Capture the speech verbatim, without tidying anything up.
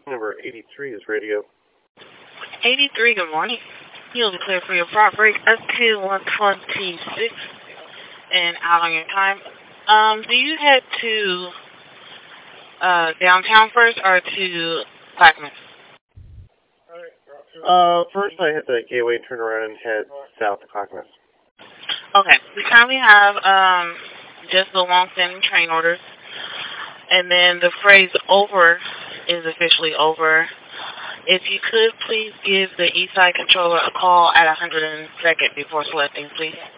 Number eighty-three is radio. eighty-three, good morning. You'll be clear for your prop break up to one twenty-six and out on your time. Um, do you head to uh, downtown first or to Clackamas? Uh, first I hit the gateway, turn around, and head south to Clackamas. Okay. We currently have um, just the long-standing train orders. And then the phrase over is officially over. If you could please give the Eastside Controller a call at one hundred second before selecting, please.